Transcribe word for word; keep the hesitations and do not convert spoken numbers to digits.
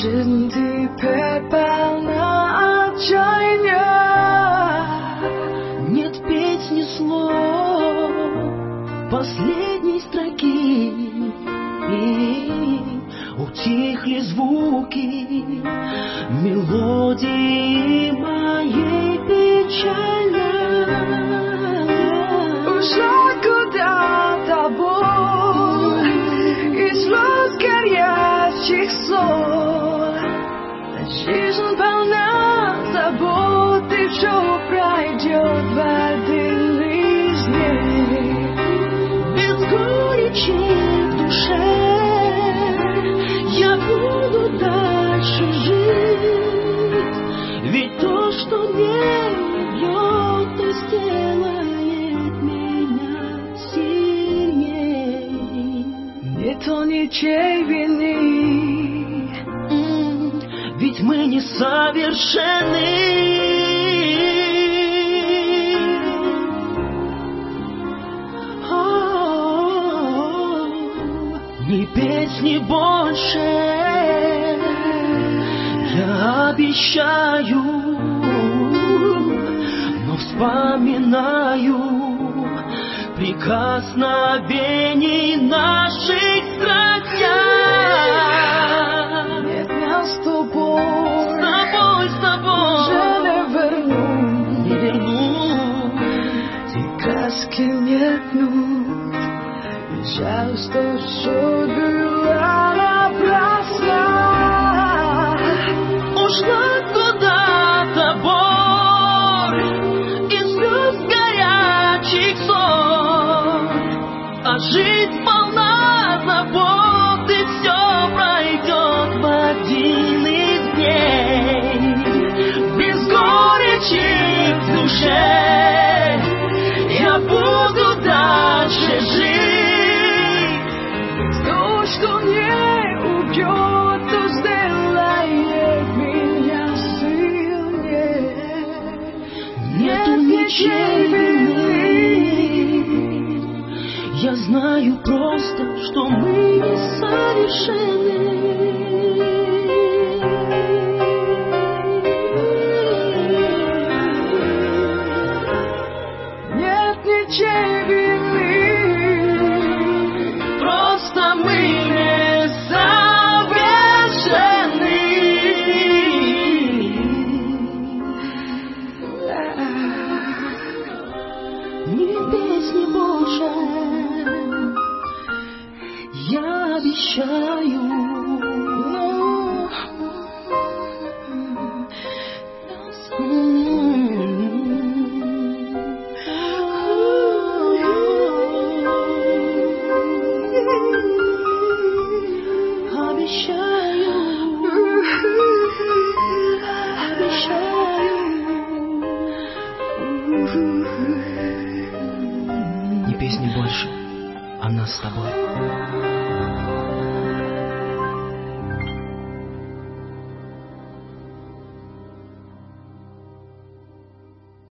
Жизнь теперь полна отчаяния. Нет песни слов, последней строки, и утихли звуки мелодии моей печали. Ушла куда-то боль из слез горячих ссор. Жизнь полна забот, и все пройдет в один из дней. Без горечи в душе я буду дальше жить. Ведь то, что не убьет, то сделает меня сильней. Нету ничьей вины, ведь мы не совершенны. Ни песни больше, я обещаю, но вспоминаю прикосновений наших страстях. Нет нас с тобой, с тобой, с тобой уже не верну, не верну. Те краски метнут. Жаль, что все было напрасно. Ушла куда-то боль из слез горячих ссор, а жизнь полна забот, и все пройдет в один из дней. Без горечи в душе я буду дальше жить. Что не убьет, то сделает меня сильнее. Нету ничьей вины, я знаю просто, что мы не совершенны. Нет ничьей вины, просто мы не совершенны. Ни песни больше, я обещаю. Не песни больше, а нас с тобой.